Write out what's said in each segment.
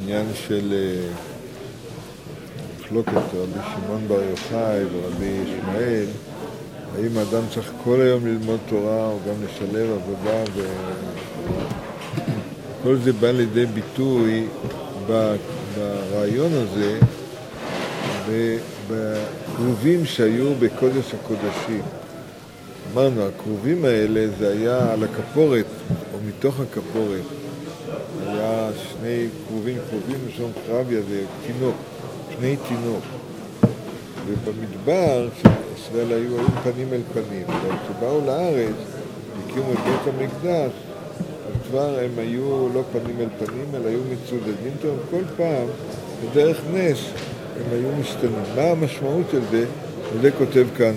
עניין של מחלוקת רבי שמעון בר יוחאי ורבי ישמעאל, האם האדם צריך כל היום ללמוד תורה או גם לשלב עבודה, וכל זה בא לידי ביטוי ברעיון הזה בקרובים שהיו בקודש הקודשים. אמרנו, הקרובים האלה זה היה על הכפורת או מתוך הכפורת, היה שני קרובים, לשון קרביה זה תינוק, פני תינוק. ובמדבר, כשישראל היו פנים אל פנים, אבל כשבאו לארץ, הקימו את בית המקדש, אז כבר הם היו לא פנים אל פנים, אלא היו מצודדים טוב, כל פעם, בדרך נס, הם היו משתנים. מה המשמעות של זה? וזה כותב כאן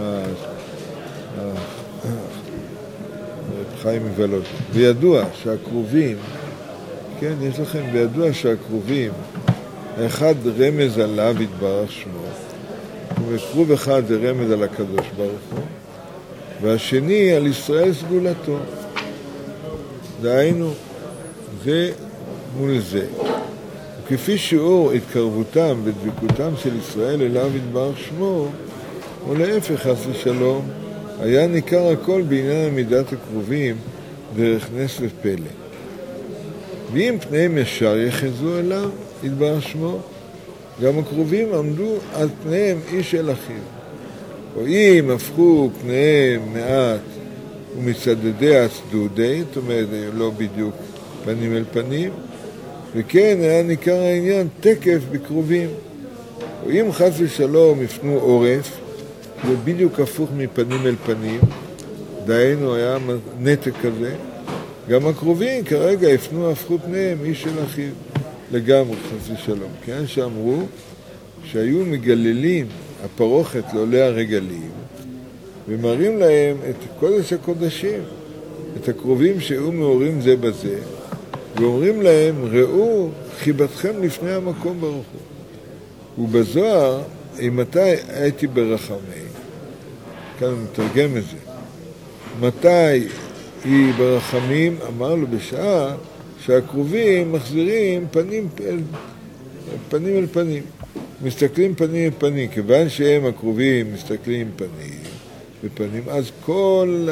חיים מבלות. וידוע שהקרובים, כן, יש לכם, וידוע שהקרובים, האחד רמז עליו יתברך שמו, וקרוב אחד זה רמז על הקדוש ברוך הוא, והשני על ישראל סגולתו. דהיינו, זה מול זה. וכפי שיעור התקרבותם ודבקותם של ישראל אליו יתברך שמו, או להפך חס ושלום, היה ניכר הכל בעניין עמידת הקרובים דרך נס ופלא. ואם פניהם ישר יחזו אליו יתברך שמו, גם הקרובים עמדו על פניהם איש אל אחיו. או אם הפכו פניהם מעט ומצדדי הצדודי, זאת אומרת, לא בדיוק פנים אל פנים, וכן היה ניכר העניין תקף בקרובים. או אם חס ושלום יפנו עורף, זה בדיוק הפוך מפנים אל פנים, דהיינו היה נתק כזה, גם הקרובים כרגע הפכו פניהם איש אל אחיו. לגמרי חס ושלום, כן, שאמרו שהיו מגללים הפרוכת לעולי הרגלים ומראים להם את קודש הקודשים, את הקרובים שהיו מאורים זה בזה, ואומרים להם ראו חיבתכם לפני המקום ברוך הוא. ובזוהר מתי הייתי ברחמי, כאן הוא מתרגם את זה, מתי היא ברחמים, אמר לו בשעה שהקרובים מחזירים פנים אל פנים, מסתכלים פנים אל פנים, כיוון שהם הקרובים מסתכלים פנים ופנים, אז כל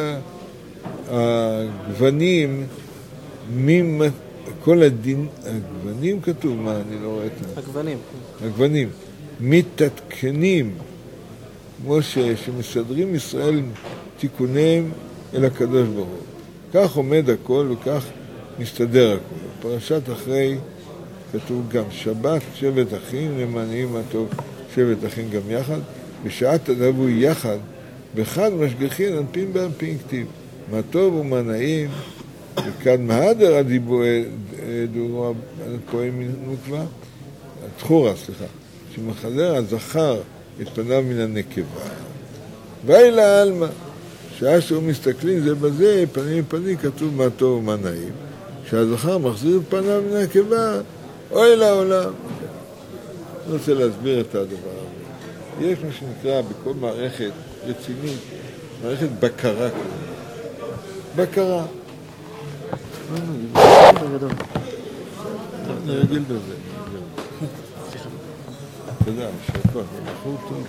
הגוונים, כל הגוונים כתוב, מה אני לא רואה את זה? הגוונים מתעדכנים, כמו שמסדרים ישראל תיקונים אל הקדוש ברוך הוא. כך עומד הכל וכך מסתדר הכל. פרשת אחרי כתוב גם שבת שבט אחים למעניים מה טוב שבט אחים גם יחד, בשעת תדברו יחד בחד משגחין אנפין באנפין כתיב מה טוב ומה נעים, וכאן מהדר הדיבור דורו פועם נוקבה התחורה, שמחזר הזכר את פניו מן הנקבה ואילה אלמה, שעה שהוא מסתכלים זה בזה פנים פנים כתוב מה טוב ומה נעים, שהזכר מחזיר את פניו מן הנקבה אוי לעולם. אני רוצה להסביר את הדבר הזה. יש מה שנקרא בכל מערכת רצינית, מערכת בקרה. בקרה. אני רגיל בזה. אתה יודע, שכל, בחור טוב.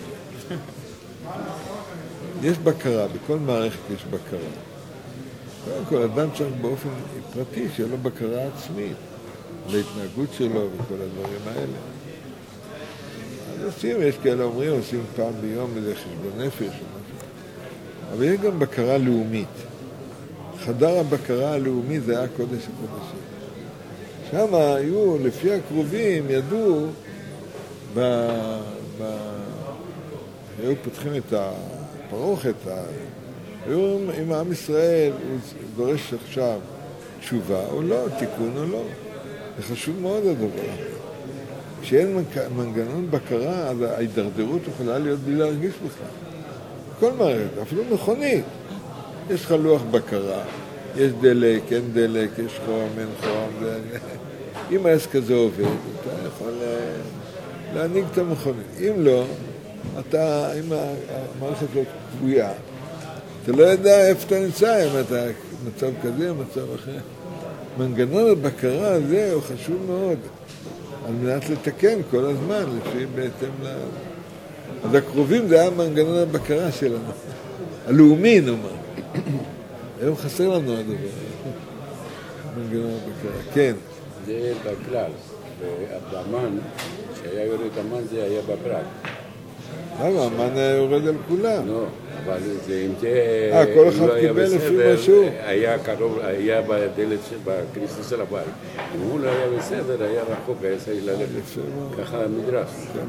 יש בקרה, בכל מערכת יש בקרה. קודם כל, אדם צריך באופן פרטי שיהיה לו בקרה עצמית, להתנהגות שלו וכל הדברים האלה. אז עושים, יש כאלה אומרים, עושים פעם ביום איזה חשבון נפש או משהו. אבל יש גם בקרה לאומית. חדר הבקרה הלאומית זה היה קודש הקודשים. שם היו, לפי הקרובים, ידעו, היו פותחים את הפרוכת, היו עם העם ישראל, הוא דורש עכשיו תשובה או לא, תיקון או לא. זה חשוב מאוד הדבר. כשאין מנגנון בקרה, אז ההידרדרות יכולה להיות בלי להרגיש בכלל. כל מערכת, אפילו מכונית. יש לך לוח בקרה, יש דלק, אין דלק, יש חום, אין חום. אם העסק כזה עובד, אתה יכול להנהיג את המכונית. אם לא, אם המערכת לא קבויה, אתה לא יודע איפה אתה נמצא, אם אתה מצב כזה או מצב אחר. מנגנון הבקרה הזה הוא חשוב מאוד, על מנת לתקן כל הזמן, לפי בהתאם אז הקרובים זה היה מנגנון הבקרה שלנו, הלאומי נאמר. היום חסר לנו הדבר, מנגנון הבקרה, כן. זה בכלל, והמן, שהיה יורד המן זה היה בפרט. למה? המן היה יורד על כולם. לא, אבל זה אם זה... כל אחד קיבל לפי משהו. היה קרוב, היה בדלת בכניסה של הבית. אם הוא לא היה בסדר, היה רחוק, היה צריך ללכת. ככה המדרש.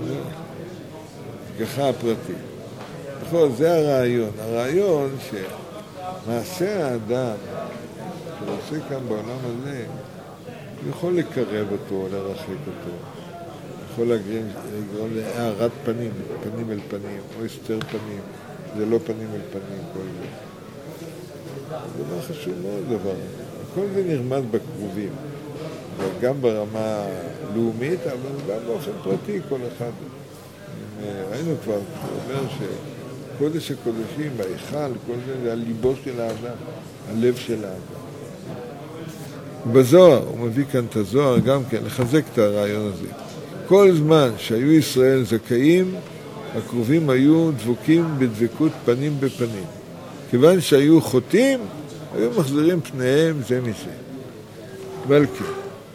ככה הפרטי. נכון, זה הרעיון. הרעיון שמעשה האדם, שעושה כאן בעולם הזה, הוא יכול לקרב אותו, לרחק אותו. יכול לגרום להארת פנים, פנים אל פנים, או הסתר פנים. זה לא פנים אל פנים, כל זה. זה דבר חשוב מאוד, דבר. כל זה נרמז בקרובים. גם ברמה לאומית, אבל גם באופן פרטי, כל אחד. ראינו כבר, הוא אומר שקודש הקודשים, בהיכל, כל זה הליבו של האדם, הלב של האדם. בזוהר, הוא מביא כאן את הזוהר גם כן, לחזק את הרעיון הזה. כל זמן שהיו ישראל זכאים, הקרובים היו דבוקים בדבקות פנים בפנים. כיוון שהיו חוטאים, היו מחזירים פניהם זה מזה. אבל כן,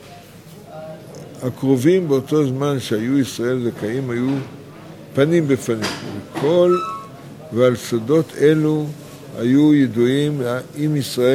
הקרובים באותו זמן שהיו ישראל זכאים היו פנים בפנים. ועל סודות אלו היו ידועים אם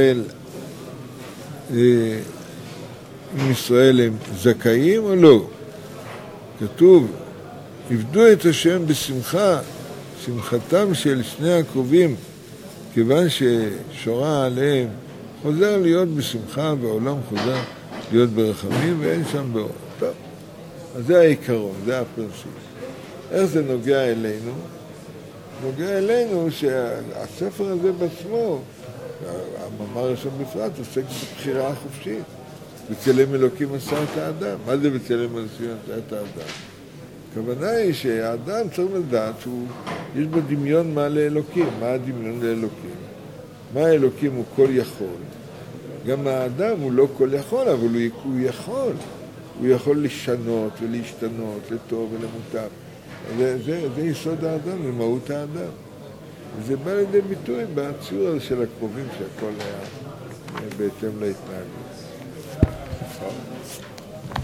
ישראל הם זכאים או לא. כתוב, עבדו את השם בשמחה, שמחתם של שני הקרובים, כיוון ששורה עליהם, חוזר להיות בשמחה, והעולם חוזר להיות ברחמים, ואין שם באור. טוב, אז זה העיקרון, זה הפרינציפ. איך זה נוגע אלינו? נוגע אלינו שהספר הזה בעצמו, המאמר הראשון בפרט, עוסק בבחירה החופשית. בצלם אלוקים עשה את האדם. מה זה בצלם אלוקים עשה את האדם? הכוונה היא שהאדם צריך לדעת שיש בו דמיון מה לאלוקים. מה הדמיון לאלוקים? מה האלוקים הוא כל יכול. גם האדם הוא לא כל יכול, אבל הוא יכול. הוא יכול לשנות ולהשתנות לטוב ולמוטב. זה יסוד האדם, זה מהות האדם. וזה בא לידי ביטוי בציור הזה של הקרובים, שהכל היה בהתאם להתנהגות.